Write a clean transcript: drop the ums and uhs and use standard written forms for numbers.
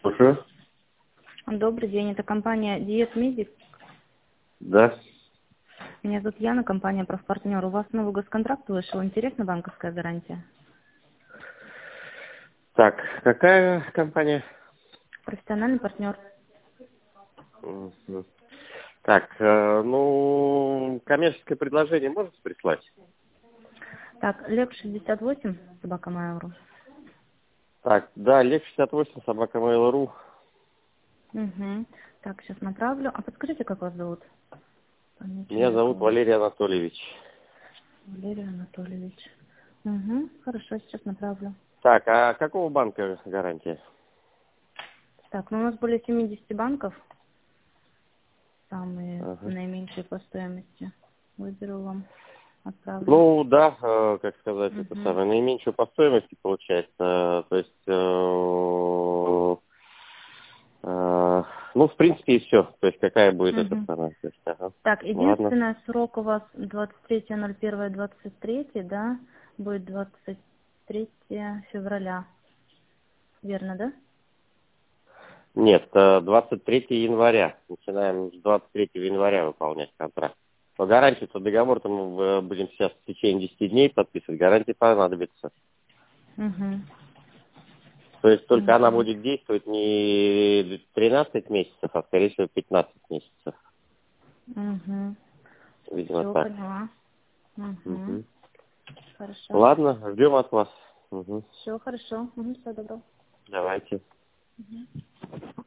Слушаю. Добрый день, это компания Диет Медик. Да. Меня зовут Яна, компания «Профпартнер». У вас новый госконтракт вышел, интересна банковская гарантия? Так, какая компания? Профессиональный партнер. Мгм. Так, коммерческое предложение можете прислать? Так, Лев 68, собака Mail.ru. Так, да, Лев 68, собака Mail.ru. Угу. Так, сейчас направлю. А подскажите, как вас зовут? Меня Помечу зовут такого. Валерий Анатольевич. Валерий Анатольевич. Угу. Хорошо, сейчас направлю. Так, а какого банка гарантия? Так, ну у нас более 70 банков. Самые Ага. наименьшие по стоимости. Выберу вам. Отправлю. Ну, да, как сказать, это Угу. самое, наименьшую по стоимости получается. То есть, в принципе, и все. То есть, какая будет эта Угу. цена? То есть, ага. Так, Ладно. единственный срок у вас 23.01.23, да? Будет 23 февраля. Верно, да? Нет, 23 января. Начинаем с 23 января выполнять контракт. Но гарантию-то договор-то мы будем сейчас в течение 10 дней подписывать. Гарантия понадобится. Угу. То есть только она Угу. будет действовать не 13 месяцев, а скорее всего 15 месяцев. Угу. Видимо Все, так. поняла. Угу. Мгм. Хорошо. Ладно, ждем от вас. Мгм. Все хорошо. Угу, всего доброго. Давайте.